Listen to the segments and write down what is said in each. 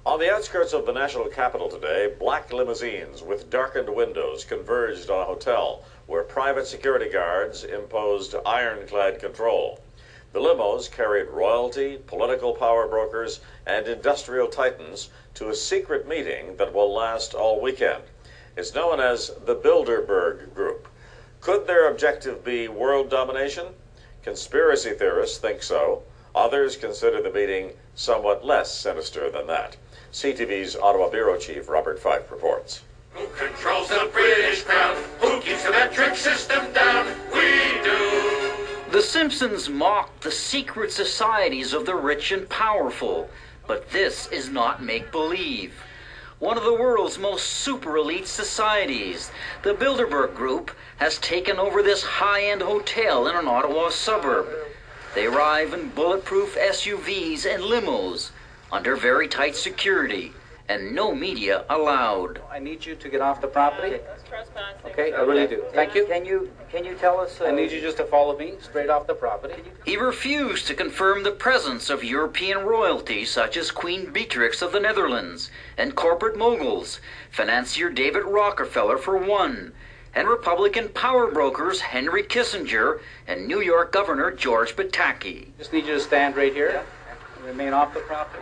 On the outskirts of the national capital today, black limousines with darkened windows converged on a hotel where private security guards imposed ironclad control. The limos carried royalty, political power brokers, and industrial titans to a secret meeting that will last all weekend. It's known as the Bilderberg Group. Could their objective be world domination? Conspiracy theorists think so. Others consider the meeting somewhat less sinister than that. CTV's Ottawa Bureau Chief Robert Fife reports. Who controls the British crown? Who keeps the metric system down? We do. The Simpsons mocked the secret societies of the rich and powerful, but this is not make-believe. One of the world's most super elite societies, the Bilderberg Group, has taken over this high-end hotel in an Ottawa suburb. They arrive in bulletproof SUVs and limos, under very tight security, and no media allowed. I need you to get off the property. Okay, I really do. Thank you. Can you tell us? I need you just to follow me straight off the property. He refused to confirm the presence of European royalty such as Queen Beatrix of the Netherlands and corporate moguls, financier David Rockefeller for one, and Republican power brokers Henry Kissinger and New York Governor George Pataki. Just need you to stand right here and remain off the property.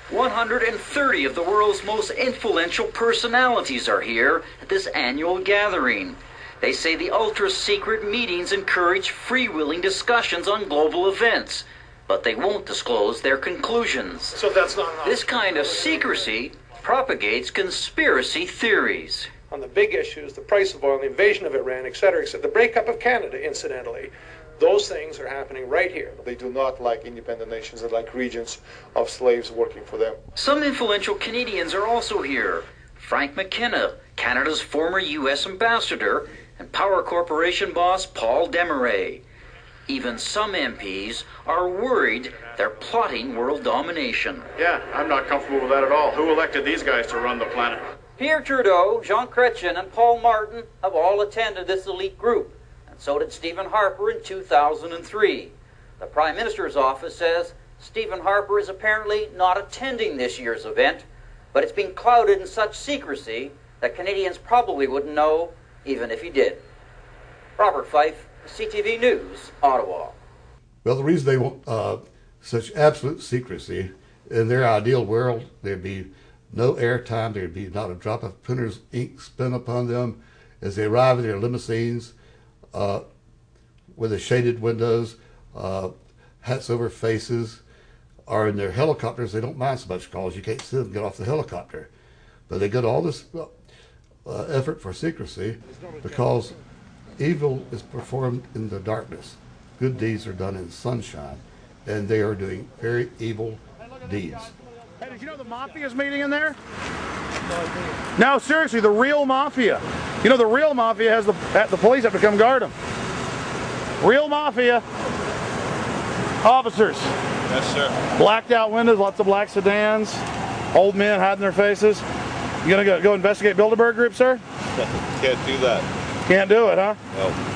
130 of the world's most influential personalities are here at this annual gathering. They say the ultra-secret meetings encourage freewheeling discussions on global events, but they won't disclose their conclusions. So that's not enough. This kind of secrecy propagates conspiracy theories. On the big issues, the price of oil, the invasion of Iran, etc., the breakup of Canada, incidentally, those things are happening right here. They do not like independent nations. They like regions of slaves working for them. Some influential Canadians are also here. Frank McKenna, Canada's former U.S. ambassador, and Power Corporation boss Paul Desmarais. Even some MPs are worried they're plotting world domination. Yeah, I'm not comfortable with that at all. Who elected these guys to run the planet? Pierre Trudeau, Jean Chrétien, and Paul Martin have all attended this elite group. So did Stephen Harper in 2003. The Prime Minister's office says Stephen Harper is apparently not attending this year's event, but it's being clouded in such secrecy that Canadians probably wouldn't know even if he did. Robert Fife, CTV News, Ottawa. Well, the reason they want such absolute secrecy, in their ideal world, there'd be no airtime, there'd be not a drop of printer's ink spent upon them as they arrive in their limousines, with the shaded windows, hats over faces, or in their helicopters. They don't mind so much because you can't see them get off the helicopter. But they get all this effort for secrecy because evil is performed in the darkness. Good deeds are done in sunshine, and they are doing very evil deeds. Hey, did you know the mafia's meeting in there? No, seriously, the real mafia. You know, the real mafia has the police have to come guard them. Real mafia officers. Yes, sir. Blacked out windows, lots of black sedans, old men hiding their faces. You gonna go investigate Bilderberg Group, sir? Can't do that. Can't do it, huh? No.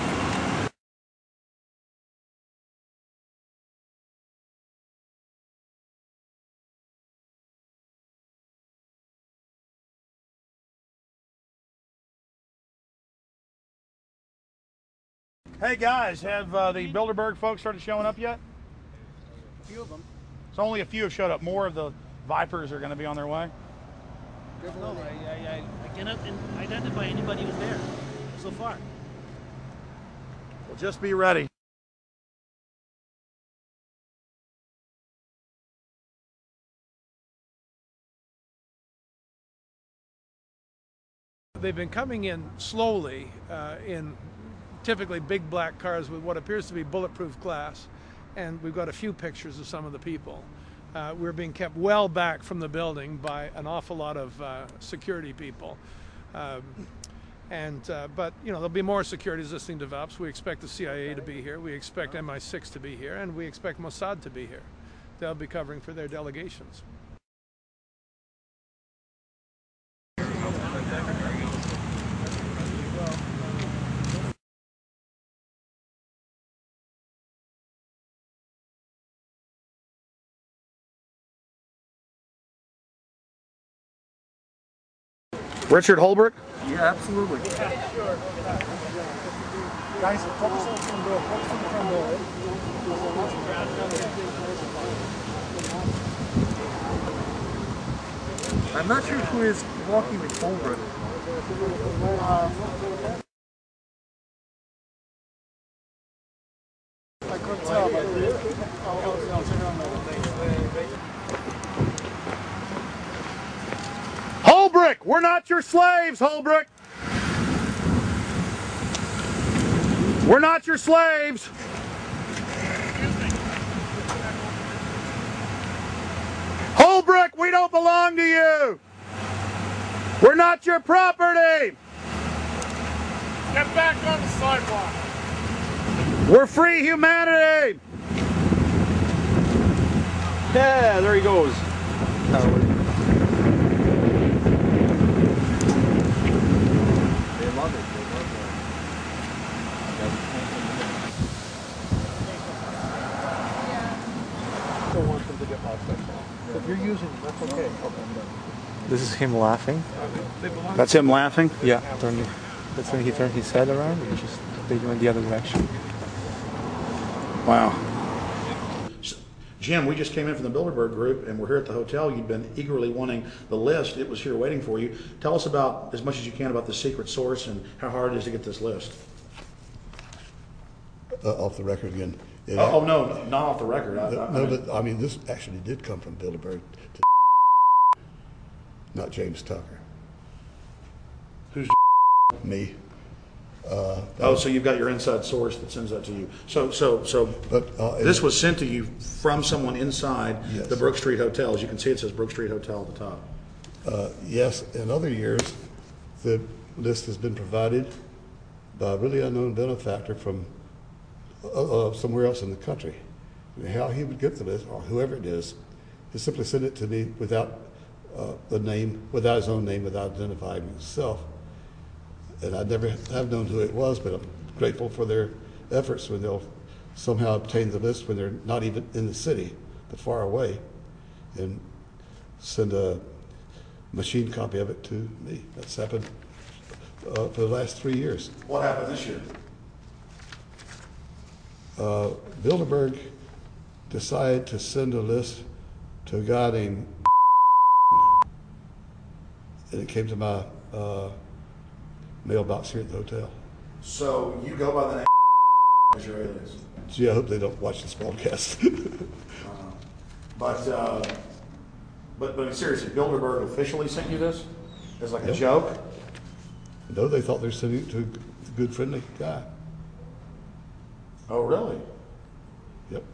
Hey guys, have the Bilderberg folks started showing up yet? A few of them. So only a few have showed up. More of the Vipers are going to be on their way. No, I cannot identify anybody who's there so far. Well, just be ready. They've been coming in slowly in typically big black cars with what appears to be bulletproof glass, and we've got a few pictures of some of the people. We're being kept well back from the building by an awful lot of security people. But you know, there'll be more security as this thing develops. We expect the CIA to be here, we expect MI6 to be here, and we expect Mossad to be here. They'll be covering for their delegations. Richard Holbrook? Yeah, absolutely. Guys, focus on the front door. Focus on the front door. I'm not sure who is walking with Holbrook. I couldn't tell, but I'll check it out later. Holbrook! We're not your slaves, Holbrook! We're not your slaves! Holbrook, we don't belong to you! We're not your property! Get back on the sidewalk. We're free humanity! Yeah, there he goes. They love it. Don't want them to get lost. If you're using them, that's okay. This is him laughing. That's him laughing? Yeah, that's when he turned his head around and just they went the other direction. Wow. Jim, we just came in from the Bilderberg group and we're here at the hotel. You'd been eagerly wanting the list. It was here waiting for you. Tell us about, as much as you can, about the secret source and how hard it is to get this list. Off the record again. No, not off the record. But I mean, this actually did come from Bilderberg, not James Tucker. Who's me? So you've got your inside source that sends that to you. But this was sent to you from someone inside the Brook Street Hotel. As you can see, it says Brook Street Hotel at the top. Yes, in other years, the list has been provided by a really unknown benefactor from somewhere else in the country. How he would get the list, or whoever it is, he simply sent it to me without the name, without his own name, without identifying himself. And I never have known who it was, but I'm grateful for their efforts when they'll somehow obtain the list when they're not even in the city, but far away, and send a machine copy of it to me. That's happened for the last 3 years. What happened this year? Bilderberg decided to send a list to a guy named and it came to my mailbox here at the hotel. So you go by the name as your alias? Gee, I hope they don't watch this broadcast. But seriously, Bilderberg officially sent you this as like a joke? No, they thought they were sending it to a good, friendly guy. Oh, really? Yep.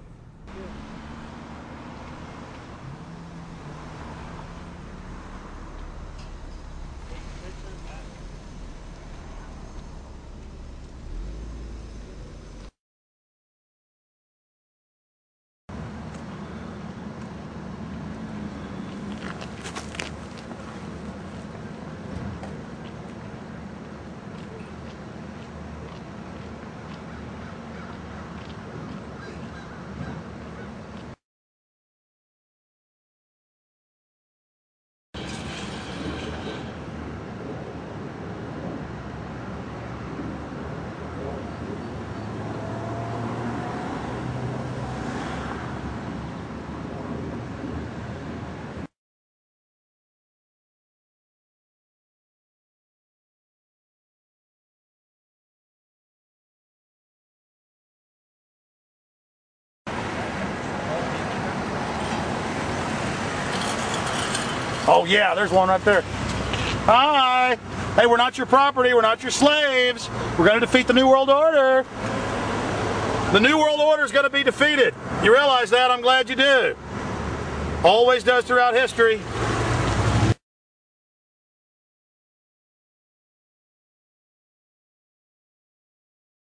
Oh yeah, there's one right there. Hi. Hey, we're not your property. We're not your slaves. We're going to defeat the New World Order. The New World Order is going to be defeated. You realize that? I'm glad you do. Always does throughout history.